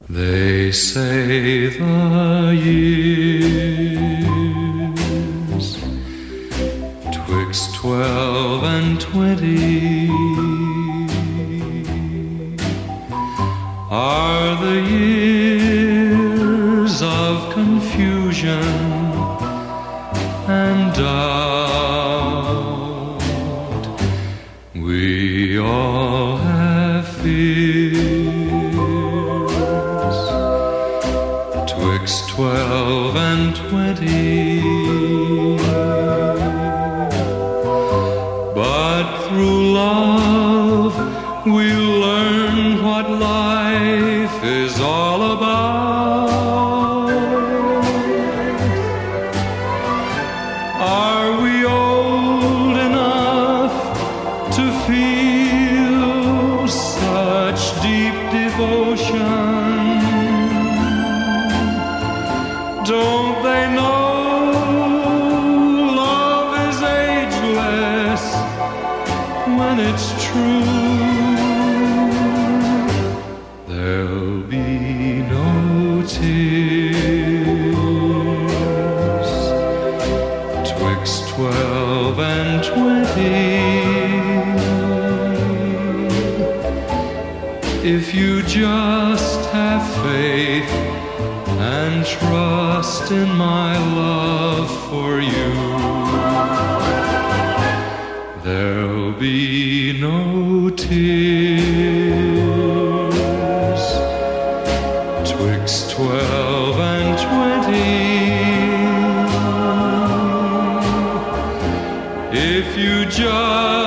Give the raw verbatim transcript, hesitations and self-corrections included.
They say the years twixt twelve and twenty are the years of confusion and doubt. We all have fears twixt twelve and twenty, but through love we learn what life is all about. Are we old enough to feel such deep devotion? Don't they know love is ageless when it's true? There'll be no tears twixt twelve and twenty if you just have faith and trust in my love for you. There'll be no tears twixt twelve and twenty if you just